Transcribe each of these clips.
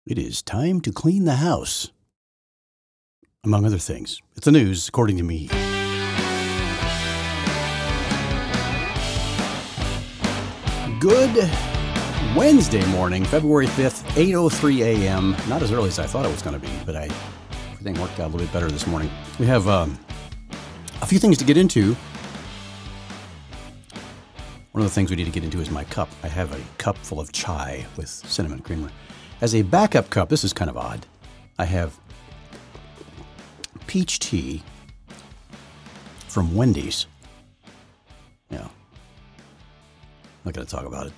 It is time to clean the house, among other things. It's the news, according to me. Good Wednesday morning, February 5th, 8:03 a.m. Not as early as I thought it was going to be, but everything worked out a little bit better this morning. We have a few things to get into. One of the things we need to get into is my cup. I have a cup full of chai with cinnamon creamer. As a backup cup, this is kind of odd. I have peach tea from Wendy's. Yeah. I'm not going to talk about it.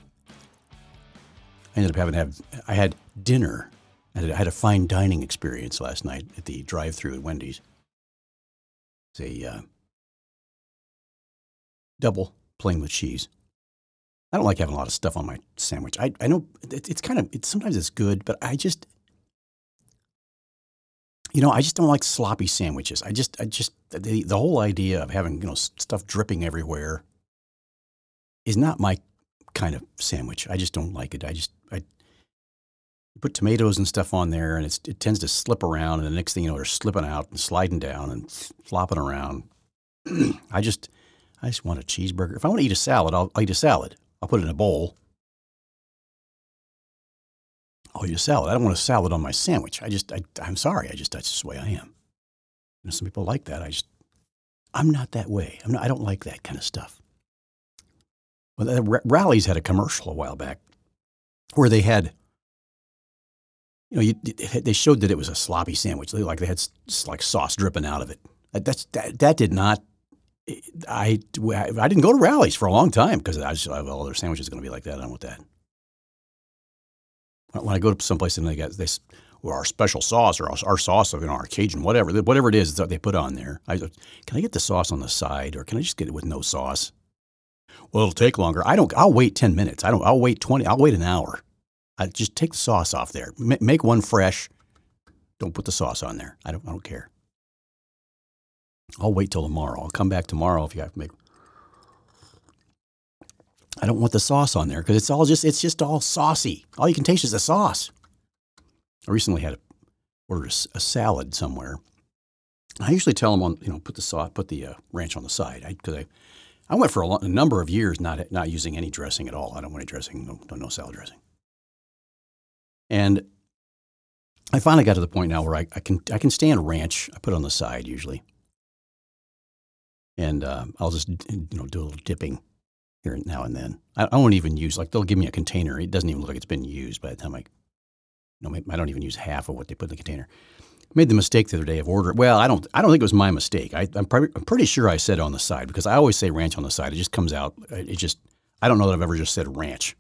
I ended up I had dinner. I had a fine dining experience last night at the drive-thru at Wendy's. It's a double plain with cheese. I don't like having a lot of stuff on my sandwich. I know sometimes it's good, but I just don't like sloppy sandwiches. The whole idea of having, stuff dripping everywhere is not my kind of sandwich. I just don't like it. I put tomatoes and stuff on there, and it tends to slip around, and the next thing you know, they're slipping out and sliding down and flopping around. I just want a cheeseburger. If I want to eat a salad, I'll eat a salad. I'll put it in a bowl. I'll eat a salad. I don't want a salad on my sandwich. I'm sorry. That's just the way I am. Some people like that. I'm not that way. I don't like that kind of stuff. Well, Rally's had a commercial a while back where they had, they showed that it was a sloppy sandwich. They had like sauce dripping out of it. That did not. I didn't go to Rally's for a long time because all their sandwiches are going to be like that. I don't want that. When I go to someplace and they got this, or our special sauce, or our sauce of our Cajun, whatever it is that they put on there. Can I get the sauce on the side, or can I just get it with no sauce? Well, it'll take longer. I'll wait 10 minutes. I'll wait 20. I'll wait an hour. I just take the sauce off there. Make one fresh. Don't put the sauce on there. I don't care. I'll wait till tomorrow. I'll come back tomorrow if you have to make. I don't want the sauce on there because it's just all saucy. All you can taste is the sauce. I recently ordered a salad somewhere. I usually tell them put the ranch on the side because I went for a number of years not using any dressing at all. I don't want any dressing, no salad dressing. And I finally got to the point now where I can stand ranch. I put it on the side usually. And I'll just do a little dipping here now and then. I won't even use, they'll give me a container. It doesn't even look like it's been used by the time I don't even use half of what they put in the container. I made the mistake the other day of ordering. Well, I don't think it was my mistake. I'm pretty sure I said on the side because I always say ranch on the side. It just comes out. I don't know that I've ever just said ranch.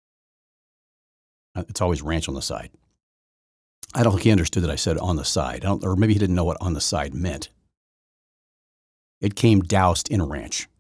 It's always ranch on the side. I don't think he understood that I said on the side. Or maybe he didn't know what on the side meant. It came doused in ranch.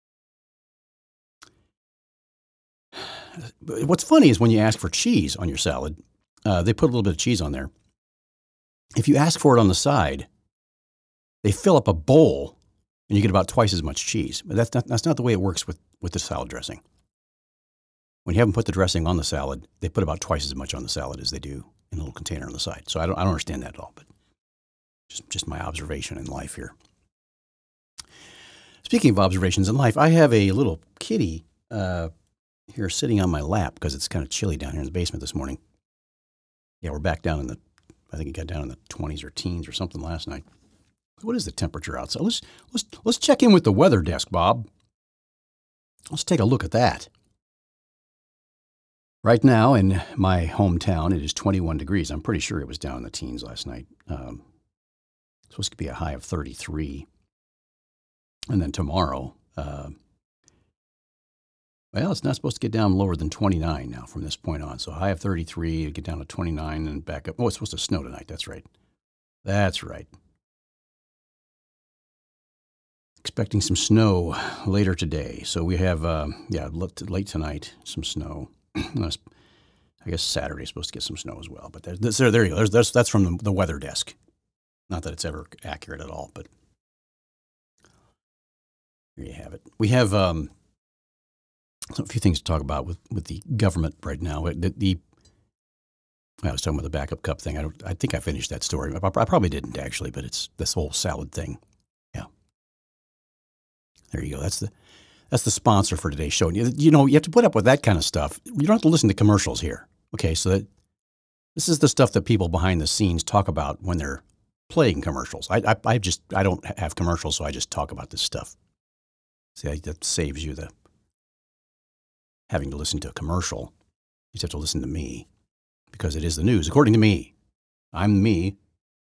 What's funny is when you ask for cheese on your salad, they put a little bit of cheese on there. If you ask for it on the side, they fill up a bowl and you get about twice as much cheese. But that's not the way it works with the salad dressing. When you have them put the dressing on the salad, they put about twice as much on the salad as they do in a little container on the side. So I don't understand that at all, but just my observation in life here. Speaking of observations in life, I have a little kitty here sitting on my lap because it's kind of chilly down here in the basement this morning. Yeah, we're back down I think it got down in the 20s or teens or something last night. What is the temperature outside? Let's check in with the weather desk, Bob. Let's take a look at that. Right now in my hometown, it is 21 degrees. I'm pretty sure it was down in the teens last night. It's supposed to be a high of 33. And then tomorrow, it's not supposed to get down lower than 29 now from this point on. So high of 33, get down to 29 and back up. Oh, it's supposed to snow tonight. That's right. Expecting some snow later today. So we have, late tonight, some snow. I guess Saturday is supposed to get some snow as well. But there you go. That's from the weather desk. Not that it's ever accurate at all, but here you have it. We have a few things to talk about with the government right now. The I was talking about the backup cup thing. I think I finished that story. I probably didn't actually, but it's this whole salad thing. Yeah. There you go. That's the sponsor for today's show. You know, you have to put up with that kind of stuff. You don't have to listen to commercials here. Okay, so this is the stuff that people behind the scenes talk about when they're playing commercials. I don't have commercials, so I just talk about this stuff. See, that saves you the having to listen to a commercial. You just have to listen to me because it is the news. According to me, I'm me.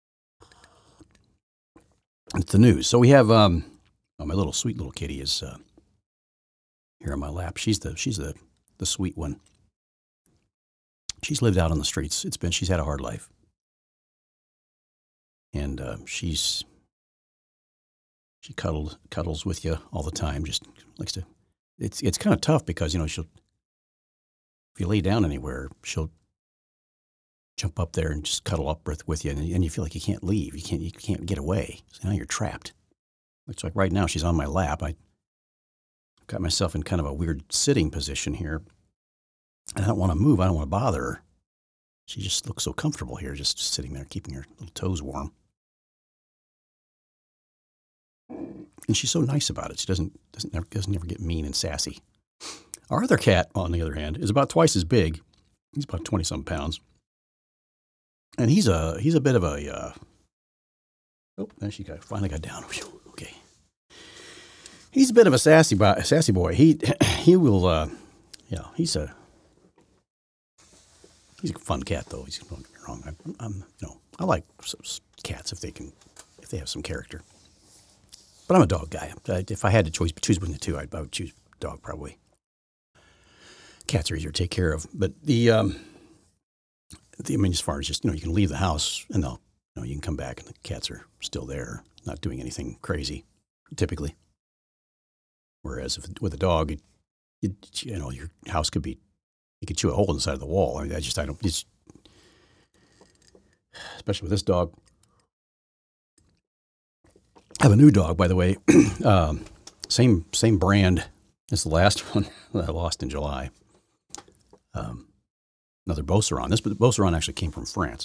It's the news. So we have my little sweet little kitty is here on my lap. She's the sweet one. She's lived out on the streets. She's had a hard life, and she cuddles with you all the time. Just likes to. It's kind of tough because if you lay down anywhere, she'll jump up there and just cuddle up with you, and you feel like you can't leave. You can't get away. So now you're trapped. It's like right now she's on my lap. I got myself in kind of a weird sitting position here. And I don't want to move. I don't want to bother her. She just looks so comfortable here, just sitting there, keeping her little toes warm. And she's so nice about it. She doesn't ever get mean and sassy. Our other cat, on the other hand, is about twice as big. He's about 20-some pounds. And he's a bit of a, there she finally got down. Okay. He's a bit of a sassy boy. He will, he's a fun cat though. He's don't get me wrong. I like cats if they have some character. But I'm a dog guy. If I had to choose between the two, I would choose dog probably. Cats are easier to take care of, but as far as just you can leave the house and you can come back and the cats are still there, not doing anything crazy, typically. Whereas with a dog, your house could be. You could chew a hole in the side of the wall. I mean, especially with this dog. I have a new dog, by the way. Same brand as the last one that I lost in July. Another Beauceron. This Beauceron actually came from France.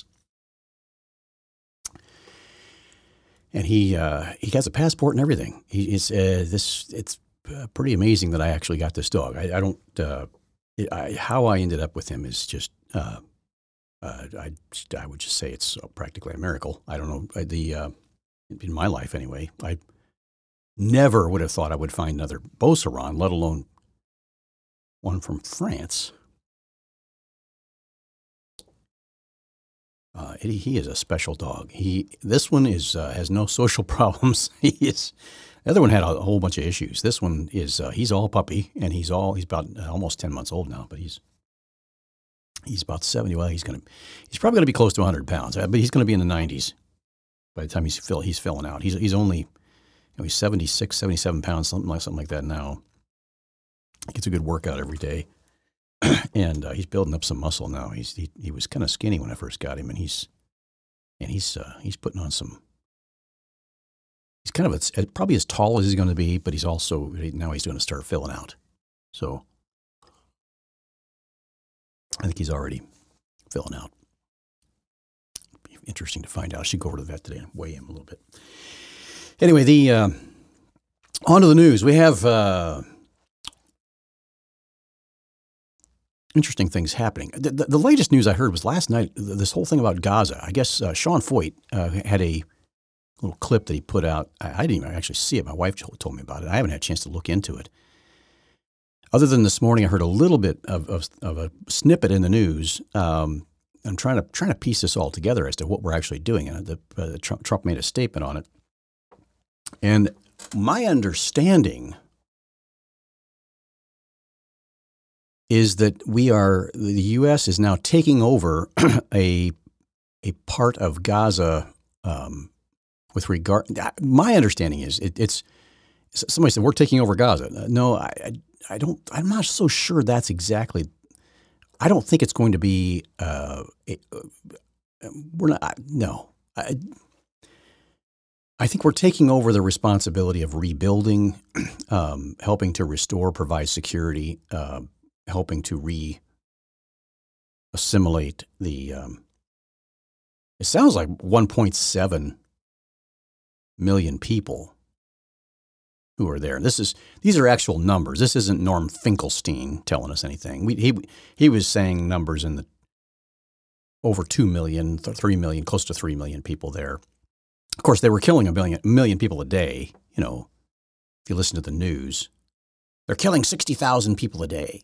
And he has a passport and everything. It's pretty amazing that I actually got this dog. I don't. How I ended up with him is just, I would just say it's practically a miracle. I don't know, in my life anyway, I never would have thought I would find another Beauceron, let alone one from France. He is a special dog. This one has no social problems. The other one had a whole bunch of issues. This one is he's all puppy, and he's about almost 10 months old now. But he's about 70. Well, he's probably gonna be close to 100 pounds. But he's gonna be in the 90s by the time he's filling out. He's only he's 76, 77 pounds, something like that now. He gets a good workout every day, and he's building up some muscle now. He was kind of skinny when I first got him, and he's putting on some. He's kind of probably as tall as he's going to be, but he's going to start filling out. So I think he's already filling out. It'd be interesting to find out. I should go over to the vet today and weigh him a little bit. Anyway, on to the news. We have interesting things happening. The latest news I heard was last night, this whole thing about Gaza. I guess Sean Foyt had a little clip that he put out. I didn't even actually see it. My wife told me about it. I haven't had a chance to look into it. Other than this morning, I heard a little bit of a snippet in the news. I'm trying to piece this all together as to what we're actually doing. And Trump made a statement on it. And my understanding is that the U.S. is now taking over a part of Gaza. With regard, my understanding is it's somebody said we're taking over Gaza. No, I don't. I'm not so sure that's exactly. I don't think it's going to be. We're not. No, I think we're taking over the responsibility of rebuilding, helping to restore, provide security, helping to assimilate the. It sounds like 1.7 million people who are there. These are actual numbers. This isn't Norm Finkelstein telling us anything. He was saying numbers in the over 2 million, 3 million, close to 3 million people there. Of course, they were killing a million people a day. You know, if you listen to the news, they're killing 60,000 people a day.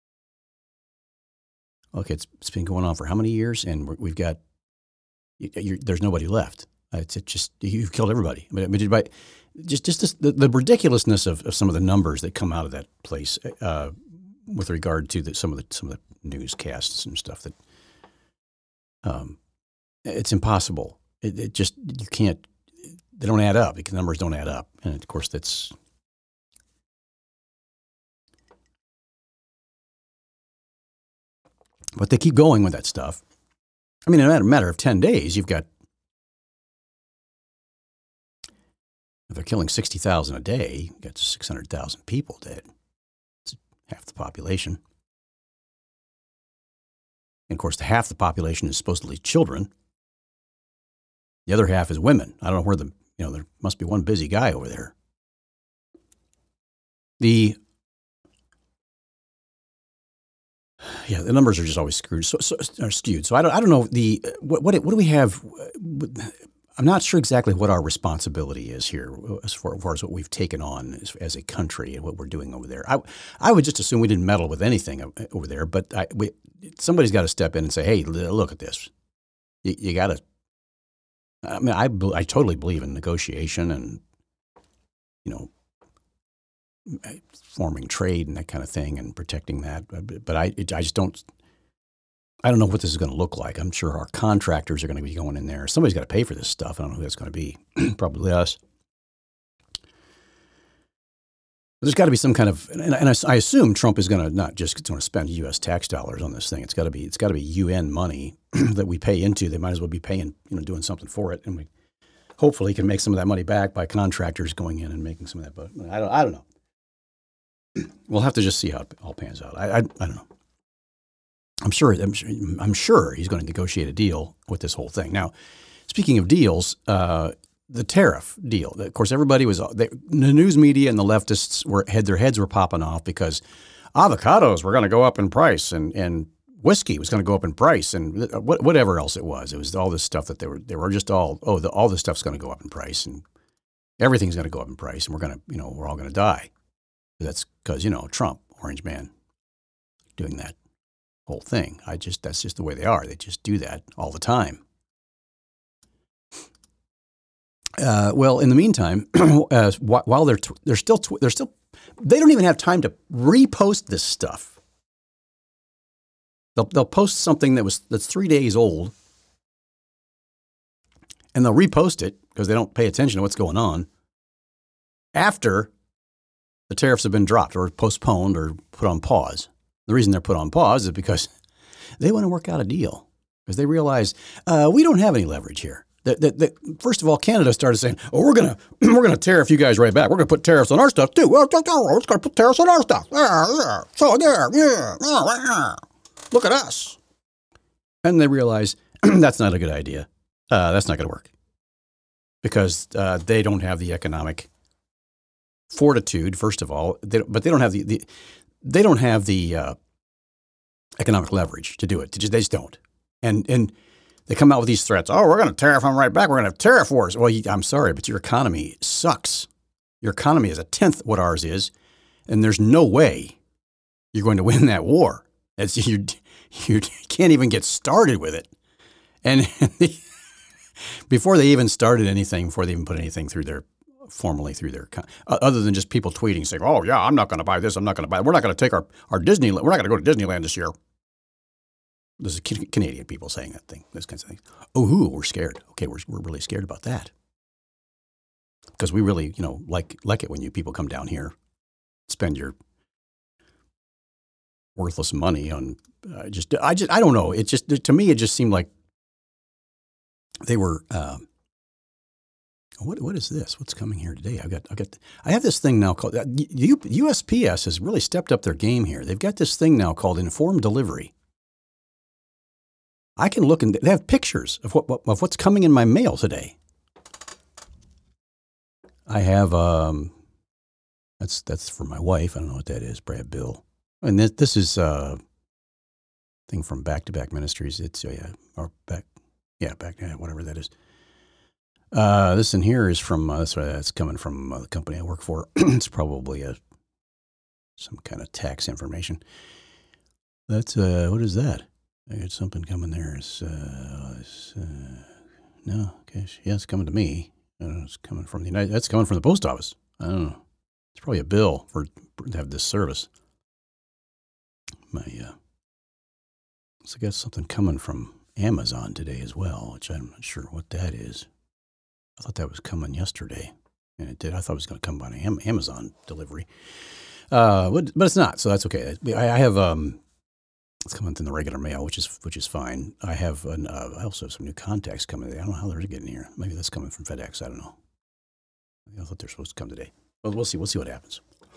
Okay, it's been going on for how many years? And we've got, there's nobody left. It's just, you've killed everybody. I mean, just this, the ridiculousness of some of the numbers that come out of that place with regard to some of the newscasts and stuff that it's impossible. It just, you can't, they don't add up. The numbers don't add up. And of course that's, but they keep going with that stuff. I mean, in a matter of 10 days, you've got, if they're killing 60,000 a day, you've got 600,000 people dead. It's half the population. And of course, the half the population is supposedly children. The other half is women. I don't know where there must be one busy guy over there. The numbers are just always skewed. So I don't know what do we have. I'm not sure exactly what our responsibility is here as far as what we've taken on as a country and what we're doing over there. I would just assume we didn't meddle with anything over there, but somebody's got to step in and say, hey, look at this. You got to. I mean, I totally believe in negotiation and, forming trade and that kind of thing and protecting that. But I just don't. I don't know what this is going to look like. I'm sure our contractors are going to be going in there. Somebody's got to pay for this stuff. I don't know who that's going to be. Probably us. But there's got to be some kind of, and I assume Trump is going to not just going to spend U.S. tax dollars on this thing. It's got to be UN money that we pay into. They might as well be paying, doing something for it, and we hopefully can make some of that money back by contractors going in and making some of that. But I don't know. We'll have to just see how it all pans out. I don't know. I'm sure he's going to negotiate a deal with this whole thing. Now, speaking of deals, the tariff deal. Of course, everybody was the news media and the leftists their heads were popping off because avocados were going to go up in price and whiskey was going to go up in price and whatever else it was. It was all this stuff that they were just all this stuff's going to go up in price and everything's going to go up in price and we're all going to die. That's because Trump, Orange Man, doing that whole thing. That's just the way they are. They just do that all the time. Well, in the meantime, while they're still they don't even have time to repost this stuff. They'll post something that's 3 days old, and they'll repost it because they don't pay attention to what's going on after the tariffs have been dropped or postponed or put on pause. The reason they're put on pause is because they want to work out a deal because they realize we don't have any leverage here. First of all, Canada started saying, "Oh, we're gonna tariff you guys right back. We're gonna put tariffs on our stuff too. Well, it's gonna put tariffs on our stuff. So look at us." And they realize that's not a good idea. That's not going to work because they don't have the economic fortitude. First of all, but they don't have they don't have the economic leverage to do it. They just don't. And they come out with these threats. Oh, we're going to tariff them right back. We're going to have tariff wars. Well, I'm sorry, but your economy sucks. Your economy is a tenth what ours is, and there's no way you're going to win that war. You can't even get started with it. And before they even started anything, before they even put anything formally through their, other than just people tweeting saying, "Oh yeah, I'm not going to buy this. I'm not going to buy. We're not going to take our Disneyland. We're not going to go to Disneyland this year." This is Canadian people saying that thing, those kinds of things. Oh, we're scared. Okay, we're really scared about that because we really, like it when you people come down here, spend your worthless money on. I don't know. It just to me, it just seemed like they were. What is this? What's coming here today? I have this thing now called USPS has really stepped up their game here. They've got this thing now called Informed Delivery. I can look and they have pictures of what's coming in my mail today. I have that's for my wife. I don't know what that is. Brad Bill, and this is thing from Back to Back Ministries. It's whatever that is. This in here is from that's coming from the company I work for. It's probably some kind of tax information. That's what is that? I got something coming there. No, okay, yeah, it's coming to me. It's coming from that's coming from the post office. I don't know. It's probably a bill to have this service. So I got something coming from Amazon today as well, which I'm not sure what that is. I thought that was coming yesterday, and it did. I thought it was going to come by an Amazon delivery, but it's not. So that's okay. I have it's coming in the regular mail, which is fine. I have I also have some new contacts coming today. I don't know how they're getting here. Maybe that's coming from FedEx. I don't know. I thought they're supposed to come today. But we'll see. We'll see what happens.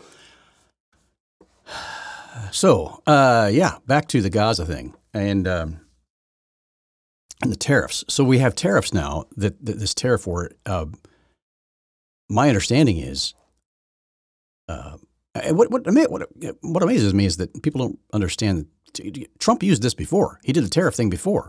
So back to the Gaza thing and the tariffs. So we have tariffs now. That this tariff war. My understanding is. What amazes me is that people don't understand that Trump used this before. He did the tariff thing before.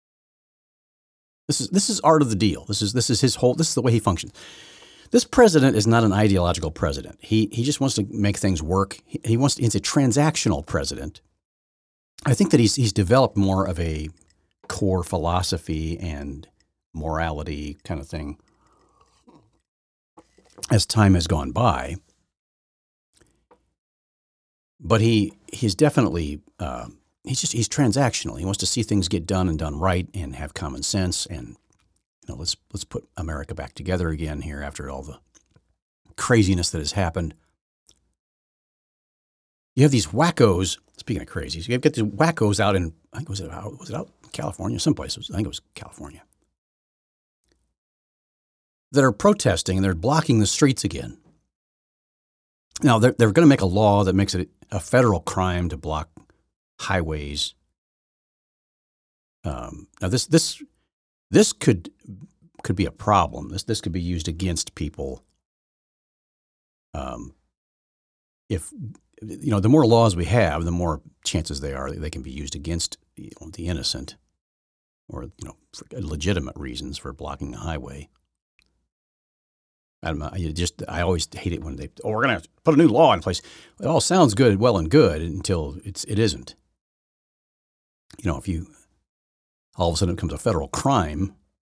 This is art of the deal. This is his whole. This is the way he functions. This president is not an ideological president. He just wants to make things work. He's a transactional president. I think that he's developed more of a core philosophy and morality kind of thing as time has gone by. But he's definitely he's transactional. He wants to see things get done and done right and have common sense and let's put America back together again here after all the craziness that has happened. You have these wackos. Speaking of crazies, you get these wackos out in I think was it out in California someplace? I think it was California that are protesting and they're blocking the streets again. Now, they're going to make a law that makes it a federal crime to block highways. Now, this could be a problem. This could be used against people. If the more laws we have, the more chances they are that they can be used against the innocent, or for legitimate reasons for blocking a highway. I don't know. I always hate it when we're going to put a new law in place. It all sounds good, well and good until it isn't. If you all of a sudden it becomes a federal crime,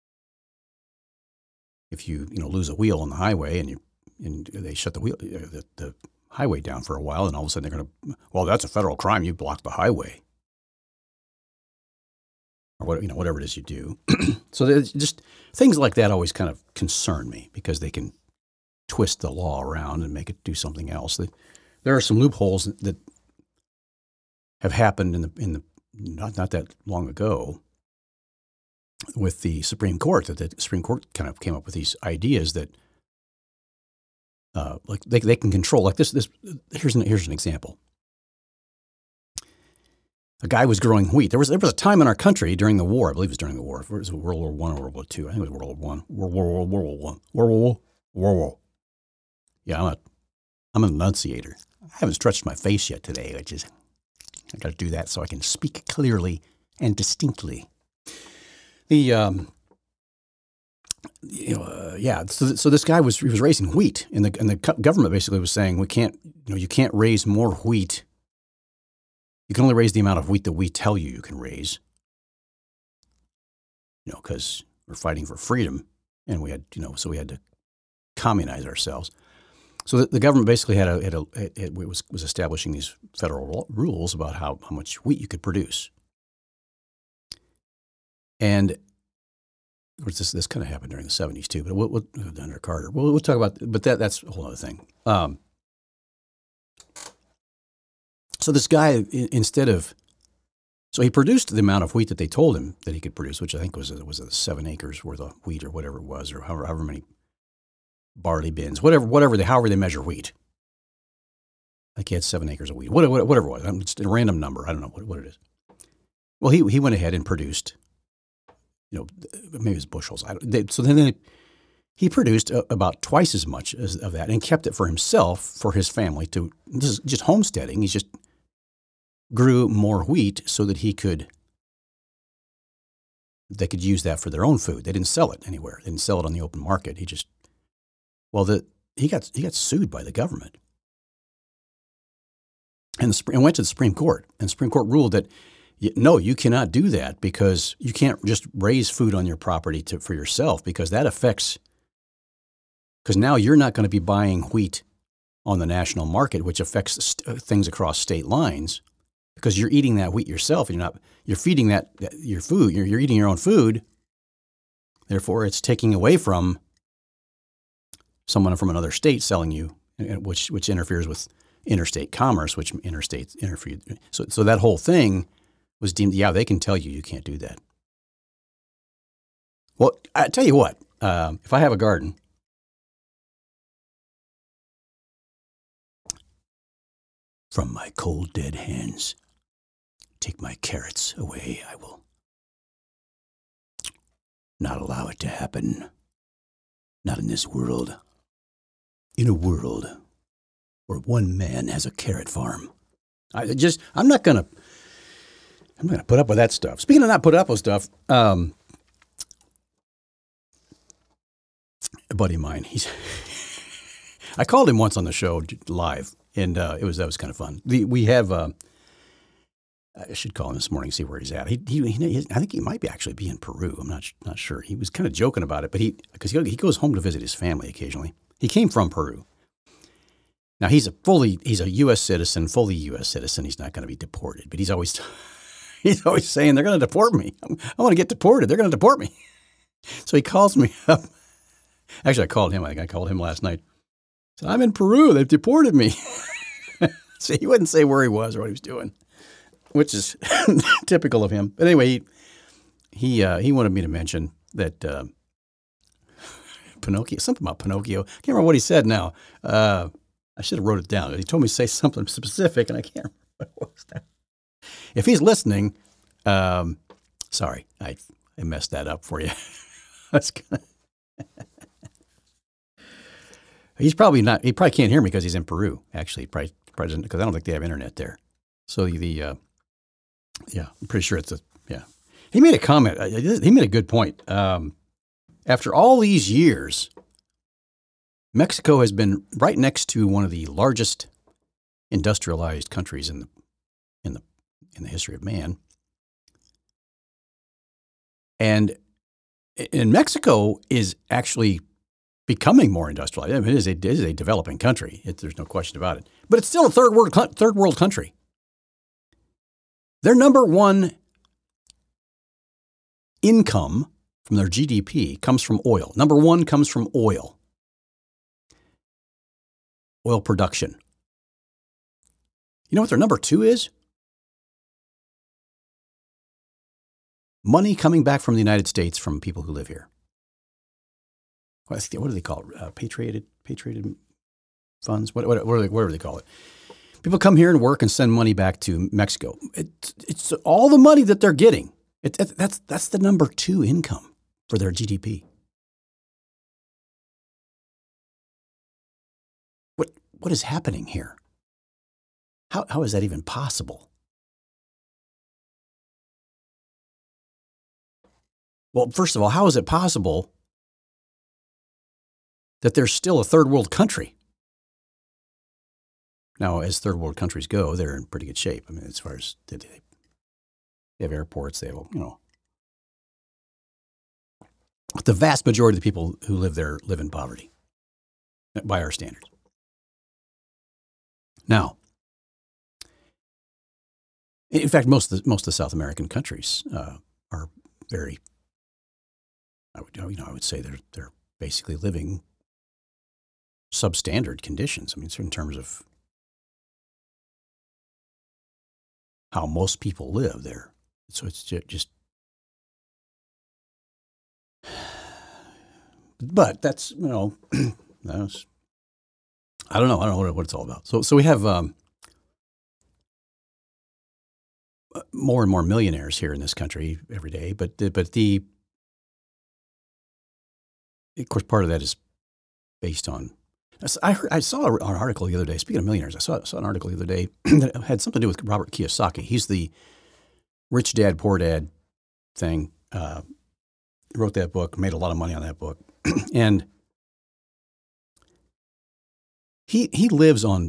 if you lose a wheel on the highway and they shut the highway down for a while, and all of a sudden they're going to, that's a federal crime. You blocked the highway, or whatever it is you do. So just things like that always kind of concern me because they can twist the law around and make it do something else. There are some loopholes that have happened in the not that long ago with the Supreme Court. That the Supreme Court kind of came up with these ideas that like they can control. Like this. Here's an example. A guy was growing wheat. There was a time in our country during the war. I believe it was during the war. It was World War I or World War II. I think it was World War I. Yeah, I'm an enunciator. I haven't stretched my face yet today, which is I got to do that so I can speak clearly and distinctly. So this guy was raising wheat, and the government basically was saying you can't raise more wheat. You can only raise the amount of wheat that we tell you can raise. Because we're fighting for freedom, and we had so we had to communize ourselves. So the government basically was establishing these federal rules about how much wheat you could produce. And of course, this kind of happened during the 70s too, but we'll under Carter. We'll talk about, but that's a whole other thing. So this guy, so he produced the amount of wheat that they told him that he could produce, which I think was 7 acres worth of wheat or whatever it was, or however many barley bins, however they measure wheat. I think he had 7 acres of wheat, whatever it was. It's a random number. I don't know what it is. Well, he went ahead and produced, maybe it was bushels. So then he produced about twice as much of that and kept it for himself, for his family. This is just homesteading. He just grew more wheat so that they could use that for their own food. They didn't sell it anywhere. They didn't sell it on the open market. He got sued by the government and went to the Supreme Court. And the Supreme Court ruled that no, you cannot do that because you can't just raise food on your property for yourself, because that affects. Because now you're not going to be buying wheat on the national market, which affects things across state lines, because you're eating that wheat yourself. You're feeding your food. You're eating your own food. Therefore, it's taking away from someone from another state selling you, which interferes with interstate commerce, which interstates interfere. So that whole thing was deemed, they can tell you can't do that. Well, I tell you what, if I have a garden, from my cold, dead hands, take my carrots away. I will not allow it to happen. Not in this world. In a world where one man has a carrot farm. I'm not gonna put up with that stuff. Speaking of not put up with stuff, a buddy of mine, I called him once on the show live, and that was kind of fun. We have, I should call him this morning, see where he's at. I think he might actually be in Peru. I'm not sure. He was kind of joking about it, but because he goes home to visit his family occasionally. He came from Peru. Now he's a U.S. citizen, fully U.S. citizen. He's not going to be deported, but he's always saying they're going to deport me. I want to get deported. They're going to deport me. So he calls me up. Actually, I called him. I think I called him last night. I said, I'm in Peru. They've deported me. So he wouldn't say where he was or what he was doing, which is typical of him. But anyway, he wanted me to mention that Pinocchio, something about Pinocchio. I can't remember what he said now. I should have wrote it down. He told me to say something specific, and I can't remember what it was now. If he's listening, sorry, I messed that up for you. He's probably not. He probably can't hear me because he's in Peru. Actually, probably doesn't, because I don't think they have internet there. So I'm pretty sure it's He made a comment. He made a good point. After all these years, Mexico has been right next to one of the largest industrialized countries in the history of man. And Mexico is actually becoming more industrialized. I mean, it is a developing country. There's no question about it. But it's still a third world country. Their number one income from their GDP comes from oil. Number one comes from oil production. You know what their number two is? Money coming back from the United States from people who live here. What do they call it? Patriated funds? Whatever they call it. People come here and work and send money back to Mexico. It's all the money that they're getting. That's the number two income for their GDP. What is happening here? How is that even possible? Well, first of all, how is it possible that there's still a third world country? Now, as third world countries go, they're in pretty good shape. I mean, as far as they have airports, they have, But the vast majority of the people who live there live in poverty by our standards. Now, in fact, most of the South American countries are very, I would say they're basically living substandard conditions. I mean, in terms of how most people live there. So it's just, but that's, that's, I don't know what it's all about. So we have more and more millionaires here in this country every day. But of course, part of that is based on. I saw an article the other day. Speaking of millionaires, I saw an article the other day that had something to do with Robert Kiyosaki. He's the Rich Dad Poor Dad thing. He wrote that book, made a lot of money on that book, and he lives on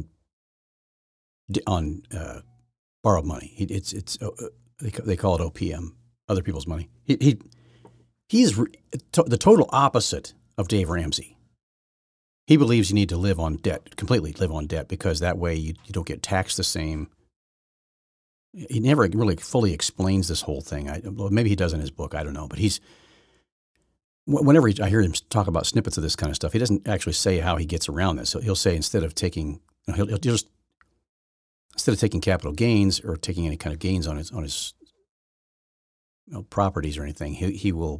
borrowed money. They call it OPM, other people's money. He's the total opposite of Dave Ramsey. He believes you need to live on debt, completely live on debt, because that way you don't get taxed the same. He never really fully explains this whole thing. Well, maybe he does in his book. I don't know. But whenever I hear him talk about snippets of this kind of stuff, he doesn't actually say how he gets around this. So he'll say instead of taking capital gains or taking any kind of gains on his properties or anything, he will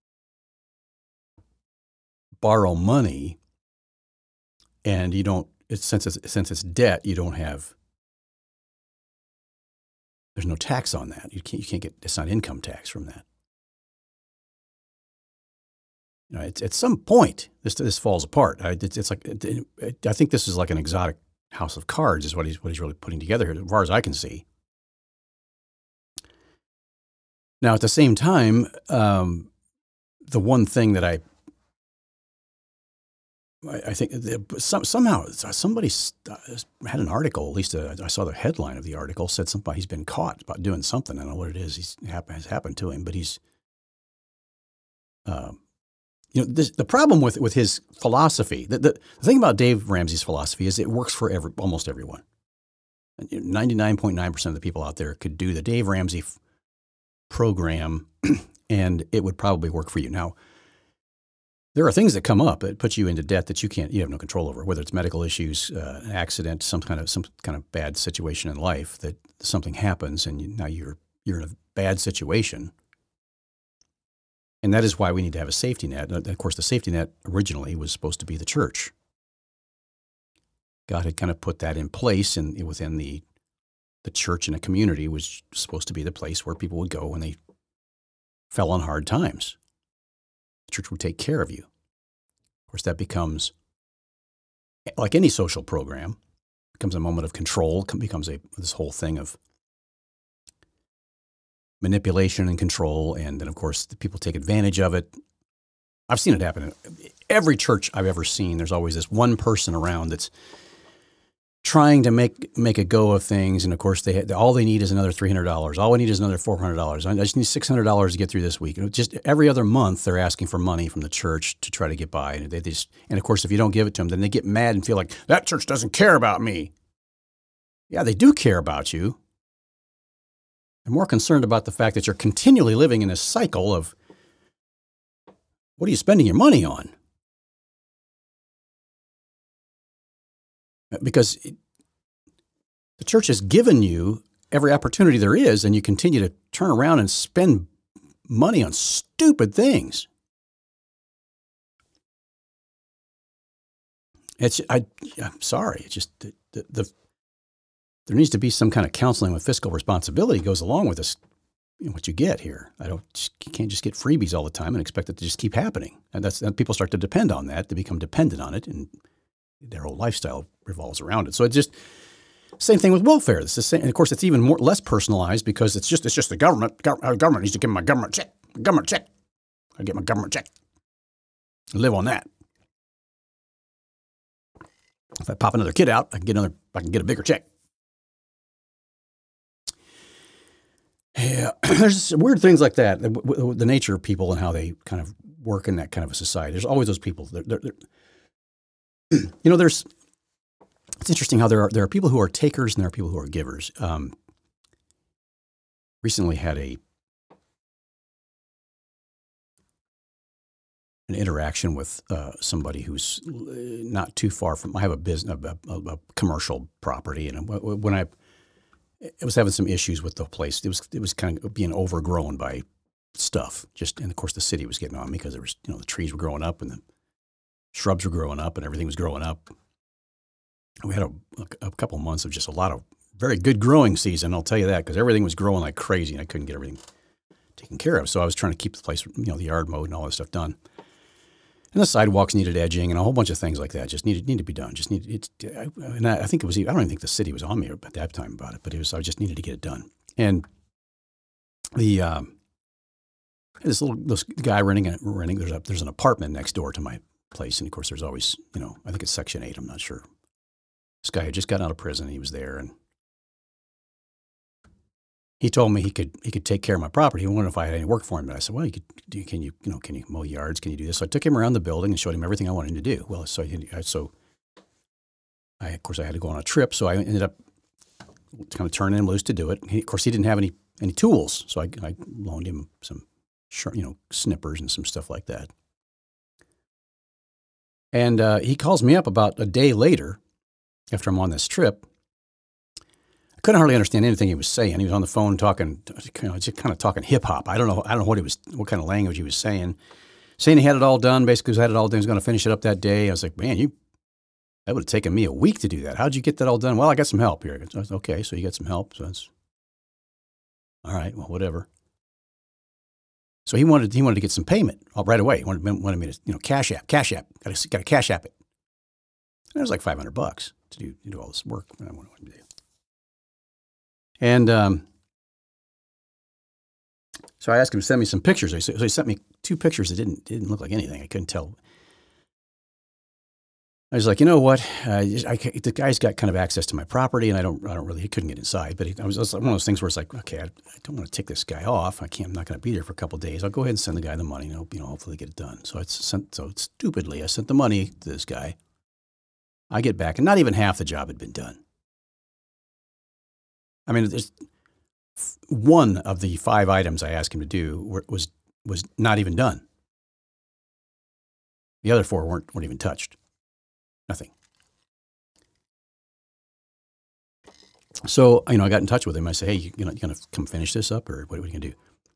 borrow money. And you don't, since it's debt, you don't have, there's no tax on that. You can't get, it's not income tax from that. It's at some point this falls apart. It's like, I think this is like an exotic house of cards is what he's really putting together here, as far as I can see. Now, at the same time, the one thing that I think somehow somebody had an article, at least I saw the headline of the article, said he's been caught about doing something. I don't know what it is. Has happened to him, but he's, the problem with his philosophy, the thing about Dave Ramsey's philosophy is it works for almost everyone. 99.9% of the people out there could do the Dave Ramsey program, and it would probably work for you. Now, there are things that come up that put you into debt that you have no control over, whether it's medical issues, an accident, some kind of bad situation in life, that something happens and now you're in a bad situation. And that is why we need to have a safety net. And of course, the safety net originally was supposed to be the church. God had kind of put that in place, and within the church and a community was supposed to be the place where people would go when they fell on hard times. The church would take care of you. Of course, that becomes, like any social program, becomes a moment of control, becomes this whole thing of manipulation and control, and then, of course, the people take advantage of it. I've seen it happen in every church I've ever seen. There's always this one person around that's trying to make a go of things, and of course all they need is another $300. All we need is another $400. I just need $600 to get through this week. And just every other month, they're asking for money from the church to try to get by, and and of course, if you don't give it to them, then they get mad and feel like that church doesn't care about me. Yeah, they do care about you. They're more concerned about the fact that you're continually living in a cycle of what are you spending your money on? Because the church has given you every opportunity there is, and you continue to turn around and spend money on stupid things. I'm sorry. It's just there needs to be some kind of counseling with fiscal responsibility goes along with this. What you get here. You can't just get freebies all the time and expect it to just keep happening. And people start to depend on that, to become dependent on it, and their whole lifestyle revolves around it. So it's just same thing with welfare. It's the same, and of course, it's even less personalized because it's just the government. Government needs to give me my government check. Government check. I get my government check. I live on that. If I pop another kid out, I can get a bigger check. Yeah, there's weird things like that. The nature of people and how they kind of work in that kind of a society. There's always those people. It's interesting how there are people who are takers and there are people who are givers. Recently had an interaction with somebody who's not too far from. I have a commercial property, and when I was having some issues with the place, it was kind of being overgrown by stuff. And of course, the city was getting on me because there was the trees were growing up and the shrubs were growing up and everything was growing up. We had a couple of months of just a lot of very good growing season, I'll tell you that, because everything was growing like crazy and I couldn't get everything taken care of. So I was trying to keep the place, the yard mowed and all this stuff done. And the sidewalks needed edging and a whole bunch of things like that just needed to be done. And I think it was, I don't even think the city was on me at that time about it, but I just needed to get it done. And this guy renting, there's an apartment next door to my place. And of course there's always, I think it's Section 8, I'm not sure. This guy had just gotten out of prison. He was there and he told me he could take care of my property. He wondered if I had any work for him. And I said, well, can you mow yards? Can you do this? So I took him around the building and showed him everything I wanted him to do. Well, of course I had to go on a trip. So I ended up kind of turning him loose to do it. Of course, he didn't have any tools. So I loaned him some, snippers and some stuff like that. And he calls me up about a day later after I'm on this trip. I couldn't hardly understand anything he was saying. He was on the phone talking, just kind of talking hip hop. I don't know what kind of language he was saying. Saying he had it all done, basically he had it all done. He was going to finish it up that day. I was like, man, that would have taken me a week to do that. How'd you get that all done? Well, I got some help here. I was, okay, so you got some help. So that's all right. Well, whatever. So he wanted to get some payment right away. He wanted me to, cash app. Got to cash app it. And it was like $500 to do all this work. I wanted to do. And so I asked him to send me some pictures. So he sent me 2 pictures that didn't look like anything. I couldn't tell. I was like, you know what? The guy's got kind of access to my property, and I don't really. He couldn't get inside. But it was one of those things where it's like, okay, I don't want to tick this guy off. I'm not going to be there for a couple of days. I'll go ahead and send the guy the money. Hopefully get it done. So stupidly, I sent the money to this guy. I get back, and not even half the job had been done. I mean, there's one of the 5 items I asked him to do was not even done. The other 4 weren't even touched. Nothing. So, I got in touch with him. I said, hey, you going to come finish this up, or what are we going to do?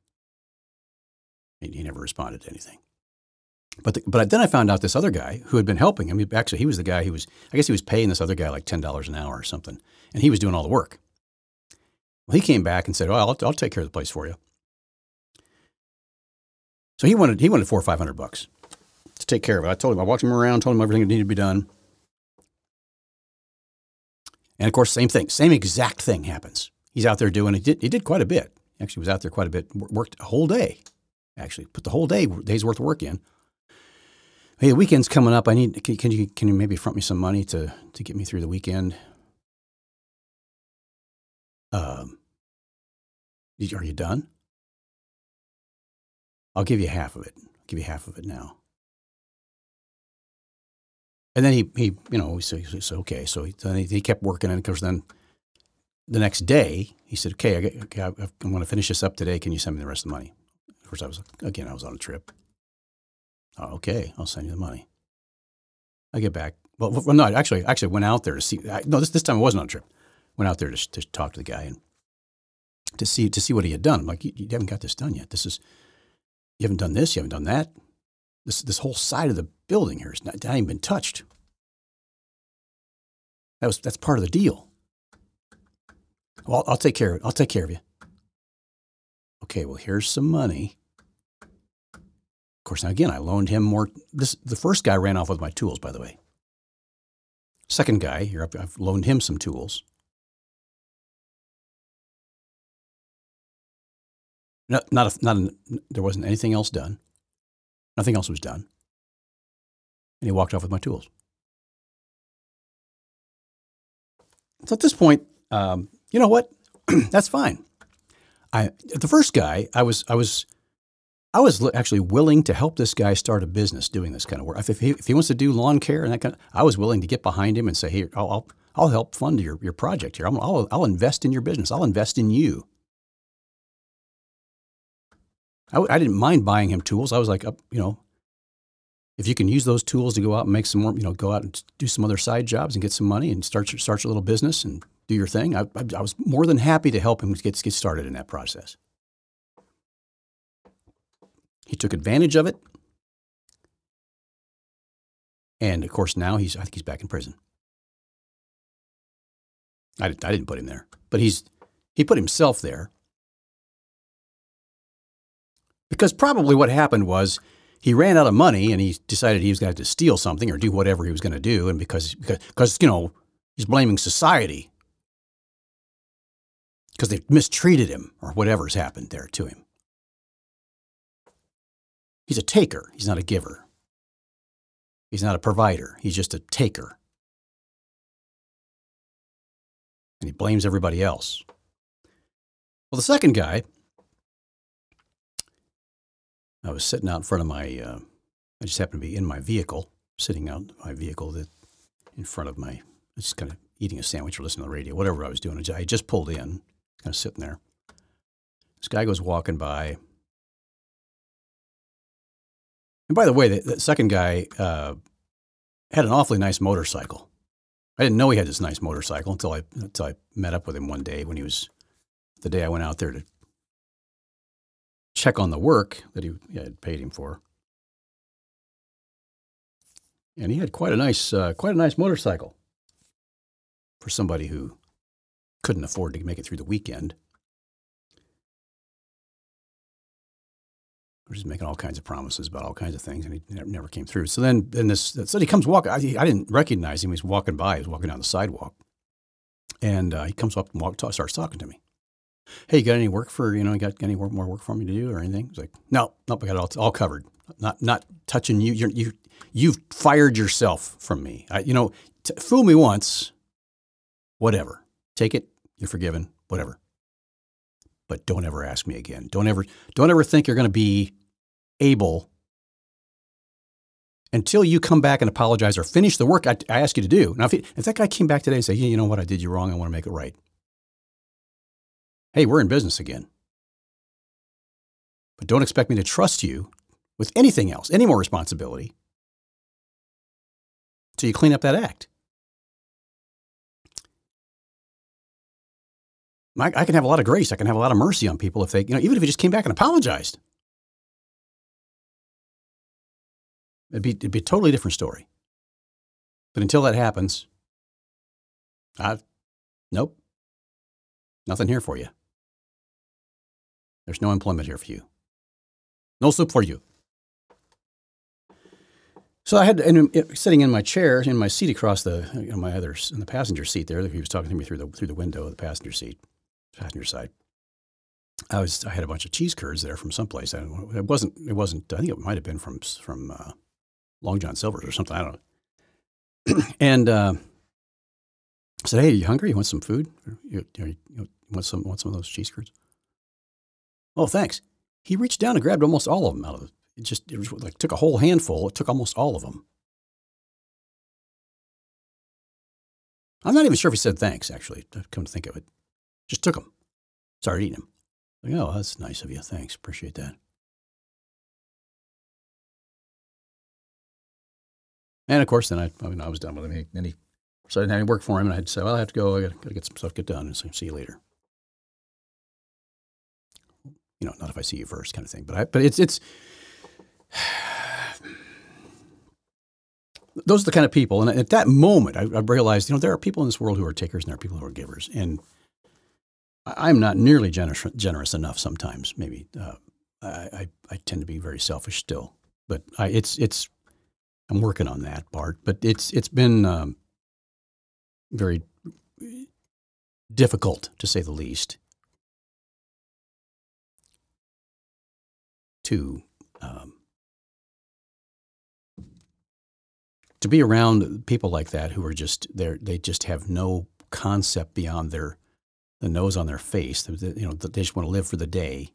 And he never responded to anything. But then I found out this other guy who had been helping him. Actually, he was the guy I guess he was paying this other guy like $10 an hour or something. And he was doing all the work. Well, he came back and said, well, I'll take care of the place for you. So he wanted $400 or $500 to take care of it. I walked him around, told him everything that needed to be done. And of course, same exact thing happens. He's out there doing it. He did quite a bit. Actually, was out there quite a bit. Worked a whole day. Actually, put the whole day's worth of work in. Hey, the weekend's coming up. Can you maybe front me some money to get me through the weekend? Are you done? I'll give you half of it. I'll give you half of it now. And then he said, okay. So he kept working. And of course, then the next day he said, okay, I'm going to finish this up today. Can you send me the rest of the money? Of course, I was on a trip. Oh, okay. I'll send you the money. I get back. Well, no, I actually went out there to see. This time I wasn't on a trip. Went out there to talk to the guy and to see what he had done. I'm like, you haven't got this done yet. You haven't done this. You haven't done that. This whole side of the building here has not even been touched. That's part of the deal. Well, I'll take care of it. I'll take care of you. Okay, well, here's some money. Of course, now again, I loaned him more. The first guy ran off with my tools, by the way. Second guy, here I've loaned him some tools. There wasn't anything else done. Nothing else was done. And he walked off with my tools. So at this point, you know what? That's fine. The first guy, I was actually willing to help this guy start a business doing this kind of work. If he wants to do lawn care and that kind of, I was willing to get behind him and say, "Here, I'll help fund your project here. I'll invest in your business. I'll invest in you." I didn't mind buying him tools. I was like, if you can use those tools to go out and make some more, go out and do some other side jobs and get some money and start your little business and do your thing. I was more than happy to help him get started in that process. He took advantage of it. And of course, now I think he's back in prison. I didn't put him there, but he put himself there. Because probably what happened was he ran out of money and he decided he was going to have to steal something or do whatever he was going to do. And because he's blaming society because they mistreated him or whatever's happened there to him. He's a taker. He's not a giver. He's not a provider. He's just a taker. And he blames everybody else. Well, the second guy, I was sitting out in front of my, I just happened to be in my vehicle, sitting out in my vehicle in front of my, just kind of eating a sandwich or listening to the radio, whatever I was doing. I just pulled in, kind of sitting there. This guy goes walking by. And by the way, the second guy had an awfully nice motorcycle. I didn't know he had this nice motorcycle until I met up with him one day the day I went out there to check on the work that he had paid him for. And he had quite a nice motorcycle for somebody who couldn't afford to make it through the weekend. He was just making all kinds of promises about all kinds of things, and he never came through. So then so he comes walking. I didn't recognize him. He was walking by. He was walking down the sidewalk. And he comes up and starts talking to me. Hey, you got any work you got any more work for me to do or anything? He's like, nope, I got it all covered. Not touching you. You've fired yourself from me. Fool me once, whatever. Take it, you're forgiven, whatever. But don't ever ask me again. Don't ever think you're going to be able until you come back and apologize or finish the work I asked you to do. Now, if that guy came back today and said, you know what, I did you wrong, I want to make it right. Hey, we're in business again. But don't expect me to trust you with anything else, any more responsibility, until you clean up that act. I can have a lot of grace. I can have a lot of mercy on people if they, even if he just came back and apologized. It'd be a totally different story. But until that happens, nope, nothing here for you. There's no employment here for you. No soup for you. So I had, sitting in my chair, in my seat across in the passenger seat there, he was talking to me through the window of the passenger side. I had a bunch of cheese curds there from someplace. It wasn't. I think it might have been from Long John Silver's or something. I don't know. And I said, "Hey, are you hungry? You want some food? You want some of those cheese curds?" Oh, thanks. He reached down and grabbed almost all of them out of it. It was like took a whole handful. It took almost all of them. I'm not even sure if he said thanks, actually, come to think of it. Just took them. Started eating them. Like, oh, that's nice of you. Thanks. Appreciate that. And of course, then I was done with him. Then he started having work for him, and I had to say, well, I have to go. I got to get some stuff get done, and so see you later. Not if I see you first, kind of thing. But it's those are the kind of people. And at that moment, I realized, there are people in this world who are takers and there are people who are givers. And I'm not nearly generous enough sometimes. Maybe I tend to be very selfish still. But I'm working on that, Bart. But it's been very difficult, to say the least, to be around people like that who are just there. They just have no concept beyond the nose on their face. They just want to live for the day,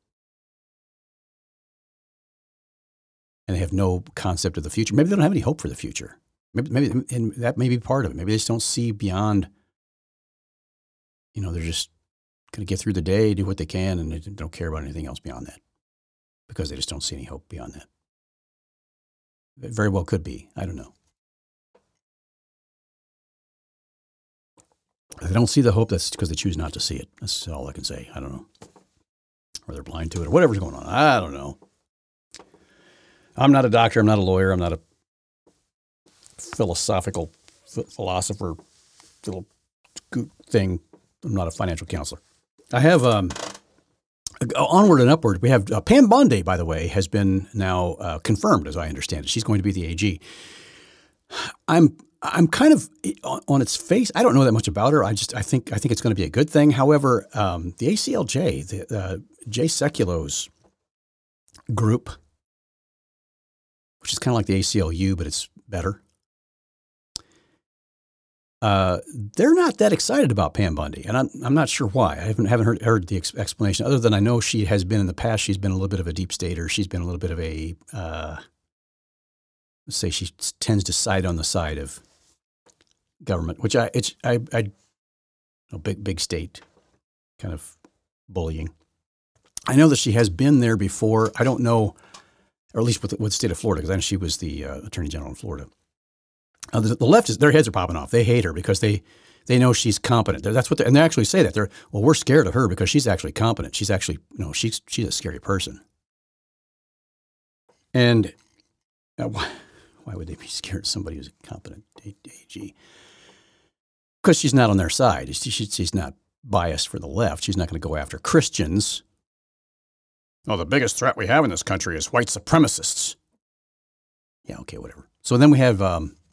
and they have no concept of the future. Maybe they don't have any hope for the future. Maybe, and that may be part of it. Maybe they just don't see beyond. They're just going to get through the day, do what they can, and they don't care about anything else beyond that, because they just don't see any hope beyond that. It very well could be. I don't know. If they don't see the hope, that's because they choose not to see it. That's all I can say. I don't know. Or they're blind to it, or whatever's going on. I don't know. I'm not a doctor. I'm not a lawyer. I'm not a philosopher, thing. I'm not a financial counselor. I have onward and upward. We have Pam Bondi, by the way, has been now confirmed, as I understand it. She's going to be the AG. I'm kind of on its face. I don't know that much about her. I think it's going to be a good thing. However, the ACLJ, Jay Sekulows group, which is kind of like the ACLU, but it's better. They're not that excited about Pam Bondi, and I'm not sure why. I haven't heard the explanation, other than I know she has been in the past. She's been a little bit of a deep stater. She's been a little bit of a let's say she tends to side on the side of government, which big state kind of bullying. I know that she has been there before. I don't know, or at least with the state of Florida, because I know she was the attorney general in Florida. The left their heads are popping off. They hate her because they know she's competent. That's what and they actually say that we're scared of her because she's actually competent. She's actually she's a scary person. And why would they be scared of somebody who's a competent AG? Because she's not on their side. She's not biased for the left. She's not going to go after Christians. Oh, the biggest threat we have in this country is white supremacists. Yeah, okay, whatever. So then we have,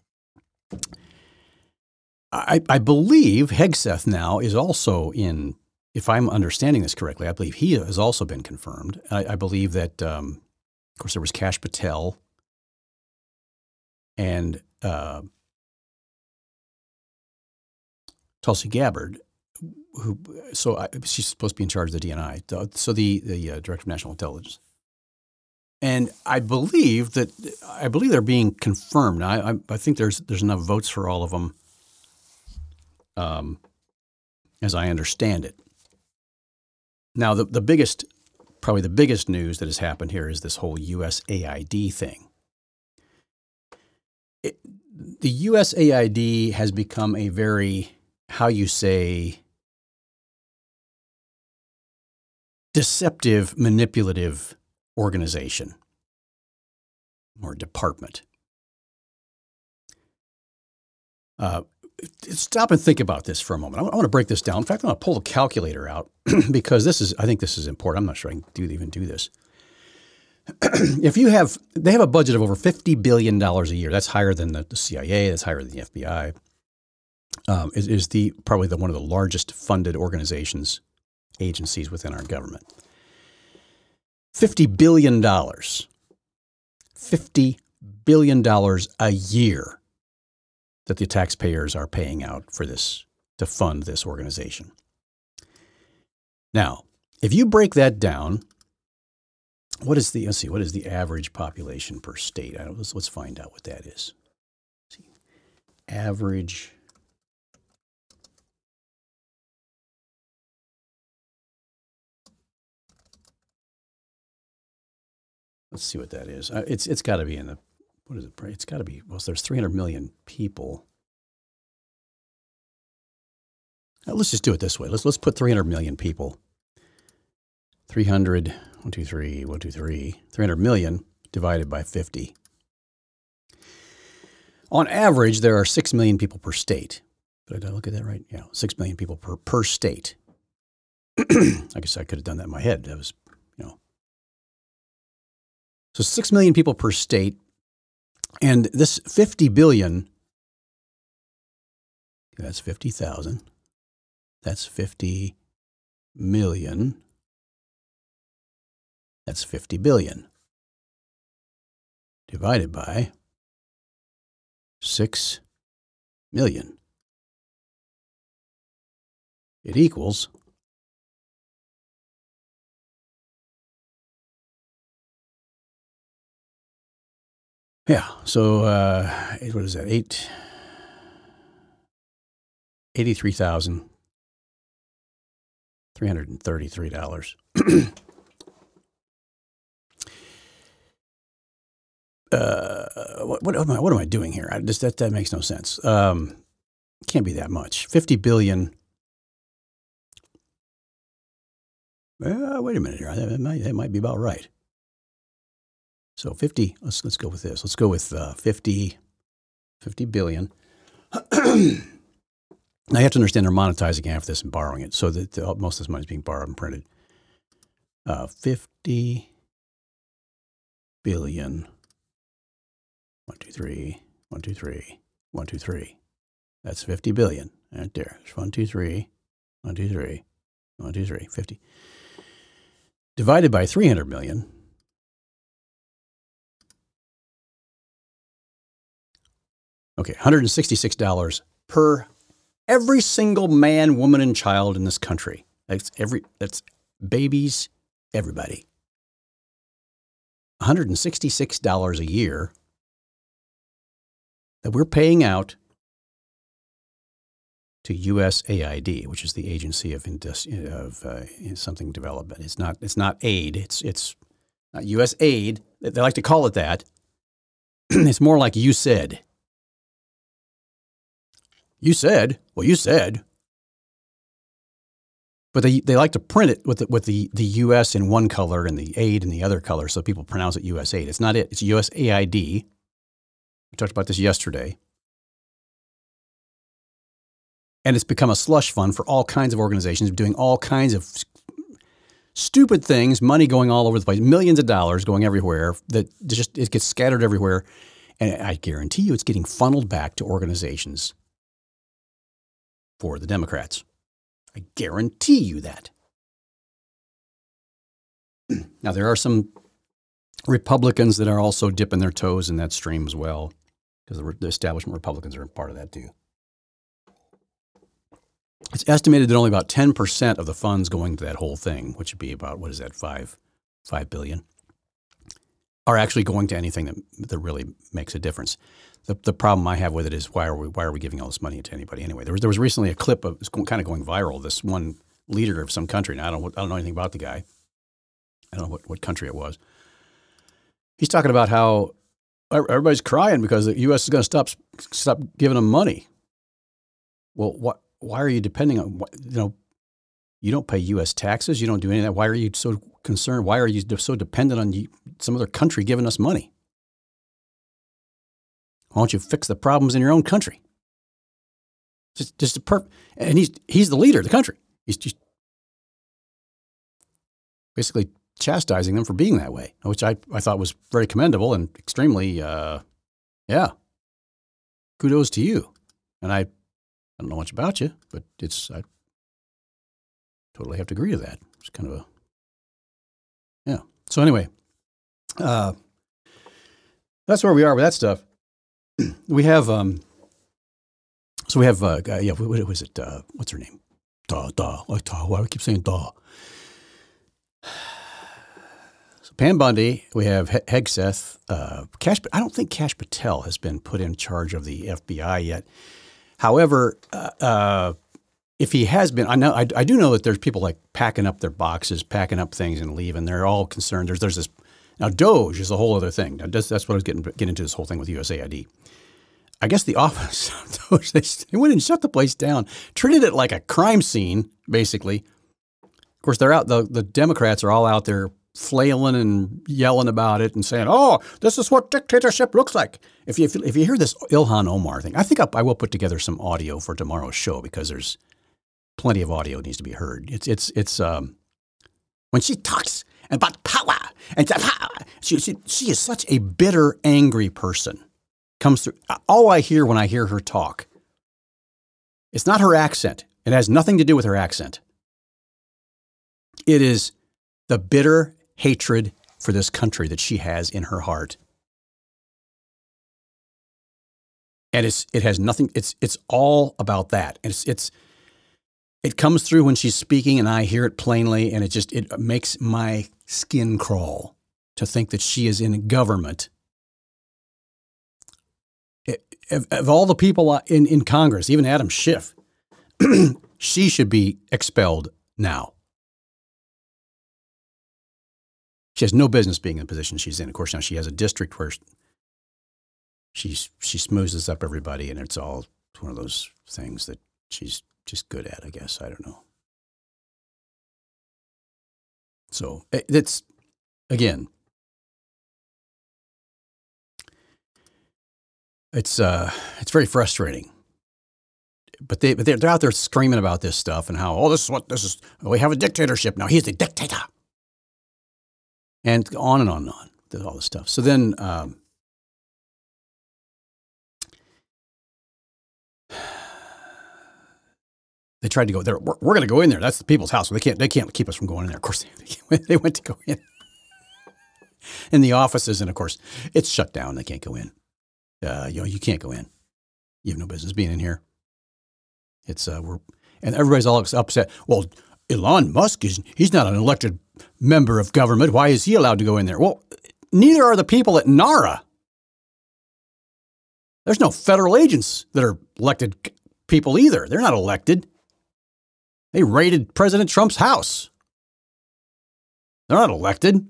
I believe Hegseth now is also in, if I'm understanding this correctly, I believe he has also been confirmed. I believe that, of course, there was Kash Patel and Tulsi Gabbard, she's supposed to be in charge of the DNI, so the Director of National Intelligence. And I believe they're being confirmed. Now, I think there's enough votes for all of them, as I understand it. Now, probably the biggest news that has happened here is this whole USAID thing. The USAID has become a very, how you say, deceptive, manipulative organization or department. Stop and think about this for a moment. I want to break this down. In fact, I'm going to pull the calculator out because I think this is important. I'm not sure I can even do this. They have a budget of over $50 billion a year. That's higher than the CIA. That's higher than the FBI. It is probably one of the largest funded agencies within our government. $50 billion. $50 billion a year that the taxpayers are paying out for this, to fund this organization. Now, if you break that down, what is the average population per state? Let's find out what that is. Let's see. Average. Let's see what that is. It's got to be in the, what is it? It's got to be, well, there's 300 million people. Let's just do it this way. Let's put 300 million people. 300 million divided by 50. On average, there are 6 million people per state. Did I look at that right? Yeah, 6 million people per state. I guess I could have done that in my head. That was, So 6 million people per state, and this 50 billion, that's 50,000. That's 50 million. That's 50 billion. Divided by 6 million. It equals so what is that? $83,333. What am I doing here? That makes no sense. Can't be that much. 50 billion. Wait a minute here. That might be about right. So 50, let's go with this. Let's go with 50 billion Now you have to understand they're monetizing half this and borrowing it, so that most of this money is being borrowed and printed. 50 billion. 1, 2, 3, 1, 2, 3, 1, 2, 3. That's 50 billion right there. 1, 2, 3, 1, 2, 3, 1, 2, 3, 50. Divided by 300 million. Okay, $166 per every single man, woman, and child in this country. That's babies, everybody. $166 a year that we're paying out to USAID, which is the Agency of Something Development. It's not aid. It's not U.S. aid. They like to call it that. It's more like you said. You said. Well, you said. But they like to print it with the U.S. in one color and the aid in the other color, so people pronounce it USAID. It's not it. It's USAID. We talked about this yesterday. And it's become a slush fund for all kinds of organizations doing all kinds of stupid things, money going all over the place, millions of dollars going everywhere, that just it gets scattered everywhere. And I guarantee you it's getting funneled back to organizations for the Democrats. I guarantee you that. Now, there are some Republicans that are also dipping their toes in that stream as well, because the establishment Republicans are a part of that too. It's estimated that only about 10% of the funds going to that whole thing, which would be about, what is that, $5 billion, are actually going to anything that really makes a difference. The problem I have with it is why are we giving all this money to anybody anyway? There was recently a clip of kind of going viral. This one leader of some country. Now I don't know anything about the guy. I don't know what country it was. He's talking about how everybody's crying because the U.S. is going to stop giving them money. Well, why are you depending on, you don't pay U.S. taxes. You don't do any of that. Why are you so concerned? Why are you so dependent on some other country giving us money? Why don't you fix the problems in your own country? And he's the leader of the country. He's just basically chastising them for being that way, which I thought was very commendable and extremely, kudos to you. And I don't know much about you, but I totally have to agree to that. It's kind of So anyway, that's where we are with that stuff. We have, what was it? What's her name? Why do I keep saying Daw? So Pam Bundy, we have Hegseth, I don't think Kash Patel has been put in charge of the FBI yet. However, if he has been, I do know that there's people like packing up their boxes, packing up things and leaving. They're all concerned. There's this now. Doge is a whole other thing. Now, that's what I was getting into this whole thing with USAID. I guess the office of Doge, they went and shut the place down, treated it like a crime scene, basically. Of course, they're out. The Democrats are all out there flailing and yelling about it and saying, "Oh, this is what dictatorship looks like." If you hear this Ilhan Omar thing, I think I will put together some audio for tomorrow's show because there's plenty of audio that needs to be heard. It's when she talks about power and she is such a bitter, angry person. Comes through. All I hear when I hear her talk, it's not her accent. It has nothing to do with her accent. It is the bitter hatred for this country that she has in her heart. And it has nothing, it's all about that. And it comes through when she's speaking and I hear it plainly, and it makes my skin crawl to think that she is in government. Of all the people in Congress, even Adam Schiff, she should be expelled now. She has no business being in the position she's in. Of course, now she has a district where she smoozes up everybody, and it's one of those things that she's just good at, I guess. I don't know. So it's, again, it's very frustrating. they're out there screaming about this stuff and how, this is, we have a dictatorship now. He's the dictator. And on and on and on, all this stuff. So then, they tried to go there. We're going to go in there. That's the people's house. So they can't keep us from going in there. Of course, they went to go in the offices, and of course, it's shut down. They can't go in. You can't go in. You have no business being in here. It's and everybody's all upset. Well, Elon Musk he's not an elected member of government. Why is he allowed to go in there? Well, neither are the people at NARA. There's no federal agents that are elected people either. They're not elected. They raided President Trump's house. They're not elected.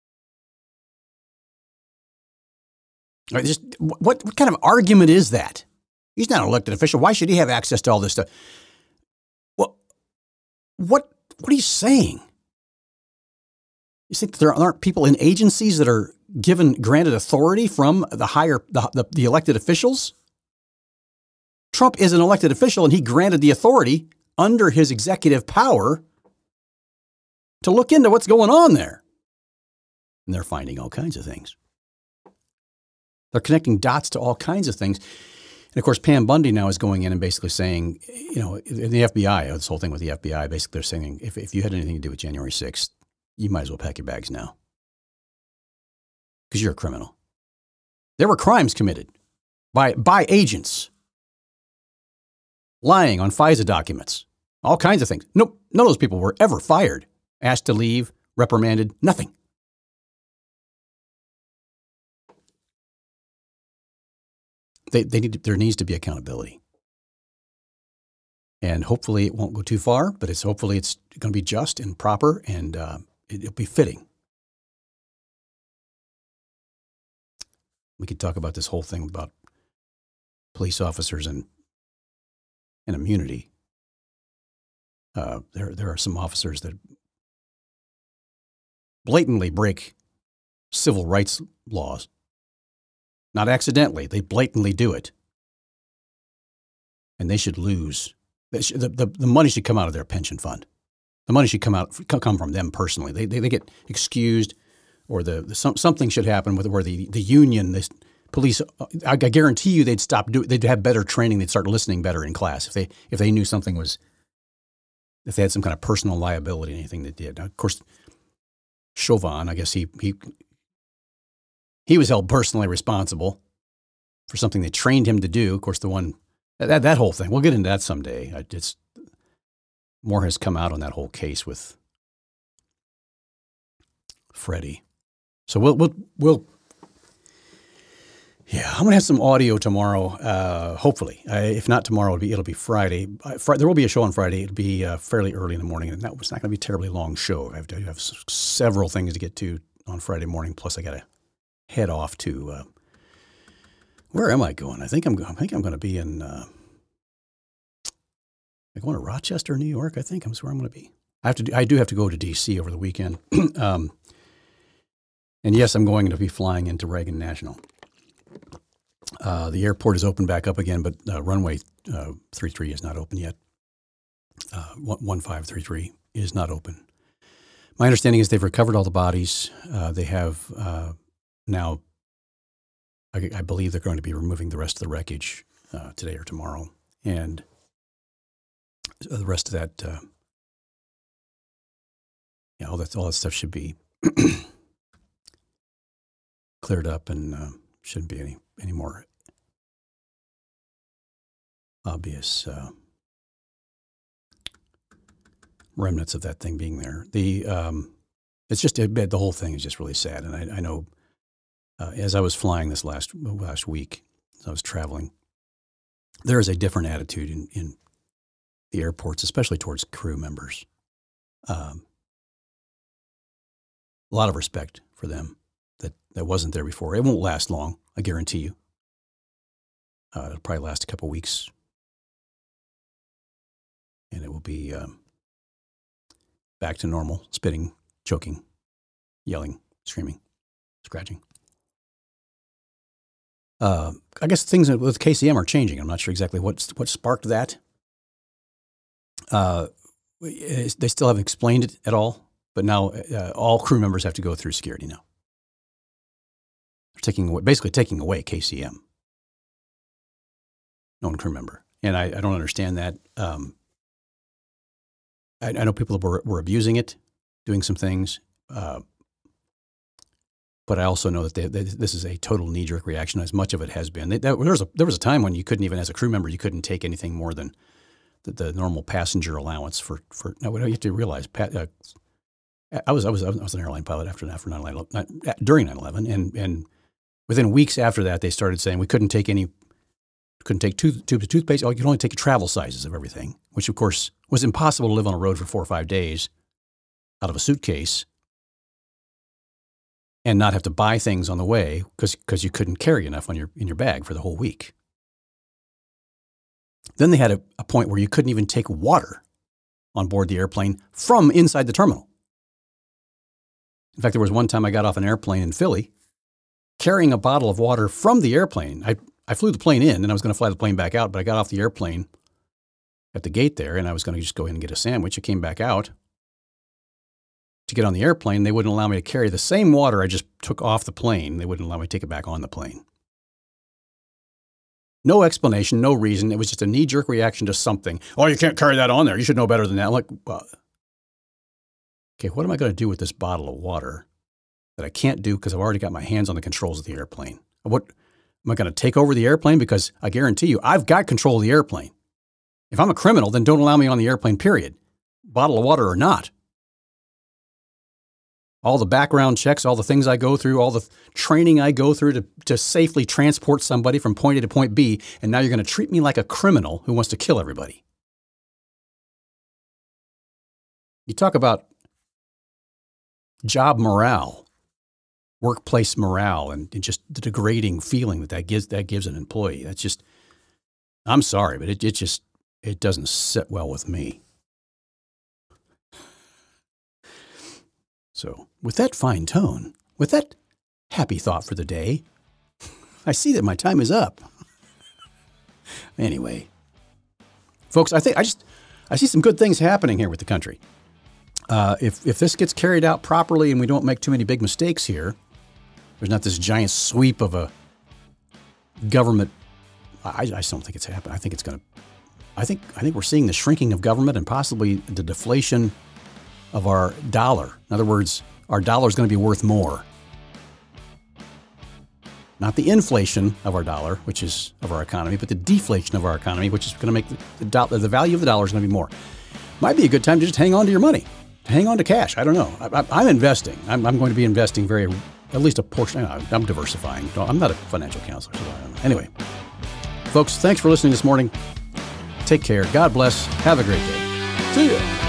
Just what kind of argument is that? He's not an elected official. Why should he have access to all this stuff? Well, what are you saying? You think that there aren't people in agencies that are granted authority from the elected officials? Trump is an elected official, and he granted the authority under his executive power to look into what's going on there. And they're finding all kinds of things. They're connecting dots to all kinds of things. And of course, Pam Bundy now is going in and basically saying, in the FBI, this whole thing with the FBI, basically they're saying, if you had anything to do with January 6th, you might as well pack your bags now. Because you're a criminal. There were crimes committed by agents. Lying on FISA documents. All kinds of things. Nope, none of those people were ever fired, asked to leave, reprimanded, nothing. There needs to be accountability. And hopefully it won't go too far, but hopefully it's going to be just and proper, and it'll be fitting. We could talk about this whole thing about police officers and immunity. There are some officers that blatantly break civil rights laws. Not accidentally, they blatantly do it. And they should lose. The money should come out of their pension fund. The money should come from them personally. They get excused, or something should happen where the union, this police, I guarantee you they'd have better training. They'd start listening better in class if they knew something was, if they had some kind of personal liability, anything they did. Now, of course, Chauvin, I guess he was held personally responsible for something they trained him to do. Of course, that whole thing, we'll get into that someday. More has come out on that whole case with Freddie. So we'll yeah, I'm going to have some audio tomorrow, hopefully. If not tomorrow, it'll be Friday. There will be a show on Friday. It'll be fairly early in the morning, and it's not going to be a terribly long show. I have several things to get to on Friday morning, plus I got to head off to where am I going? I think I'm going to be in I'm going to Rochester, New York. I think that's where I'm going to be. I do have to go to D.C. over the weekend. And yes, I'm going to be flying into Reagan National. The airport is open back up again, but runway 33 is not open yet. 1533 is not open. My understanding is they've recovered all the bodies. They have now, I believe they're going to be removing the rest of the wreckage today or tomorrow. And the rest of that, all that stuff should be cleared up, and shouldn't be any more obvious remnants of that thing being there. It's just the whole thing is just really sad, and I know as I was flying this last week, as I was traveling, there is a different attitude in the airports, especially towards crew members. A lot of respect for them that wasn't there before. It won't last long, I guarantee you. It'll probably last a couple weeks, and it will be back to normal: spitting, choking, yelling, screaming, scratching. I guess things with KCM are changing. I'm not sure exactly what sparked that. They still haven't explained it at all, but now all crew members have to go through security now. They're basically taking away KCM. No one crew member. And I don't understand that. I know people were abusing it, doing some things. But I also know that this is a total knee-jerk reaction, as much of it has been. There was a time when you couldn't even, as a crew member, you couldn't take anything more than the normal passenger allowance for. Now, you have to realize, I was an airline pilot after 9/11, during 9/11, and within weeks after that, they started saying we couldn't take tubes of toothpaste. Oh, you could only take travel sizes of everything, which of course was impossible to live on a road for 4 or 5 days out of a suitcase and not have to buy things on the way because you couldn't carry enough in your bag for the whole week. Then they had a point where you couldn't even take water on board the airplane from inside the terminal. In fact, there was one time I got off an airplane in Philly carrying a bottle of water from the airplane. I flew the plane in and I was going to fly the plane back out, but I got off the airplane at the gate there and I was going to just go in and get a sandwich. I came back out to get on the airplane. They wouldn't allow me to carry the same water I just took off the plane. They wouldn't allow me to take it back on the plane. No explanation, no reason. It was just a knee-jerk reaction to something. Oh, you can't carry that on there. You should know better than that. I'm like, well, okay, what am I going to do with this bottle of water that I can't do because I've already got my hands on the controls of the airplane? What am I going to take over the airplane? Because I guarantee you, I've got control of the airplane. If I'm a criminal, then don't allow me on the airplane, period. Bottle of water or not. All the background checks, all the things I go through, all the training I go through to safely transport somebody from point A to point B, and now you're going to treat me like a criminal who wants to kill everybody. You talk about job morale, workplace morale, and just the degrading feeling that gives an employee. That's just, I'm sorry, but it doesn't sit well with me. So with that fine tone, with that happy thought for the day, I see that my time is up. Anyway, folks, I see some good things happening here with the country. If this gets carried out properly and we don't make too many big mistakes here, there's not this giant sweep of a government. I just don't think it's happening. I think it's going to. I think we're seeing the shrinking of government and possibly the deflation of our dollar. In other words, our dollar is going to be worth more. Not the inflation of our dollar, which is of our economy, but the deflation of our economy, which is going to make the value of the dollar is going to be more. Might be a good time to just hang on to your money, hang on to cash. I don't know. I'm investing. I'm going to be investing at least a portion. I'm diversifying. I'm not a financial counselor, so I don't know. Anyway, folks, thanks for listening this morning. Take care. God bless. Have a great day. See ya.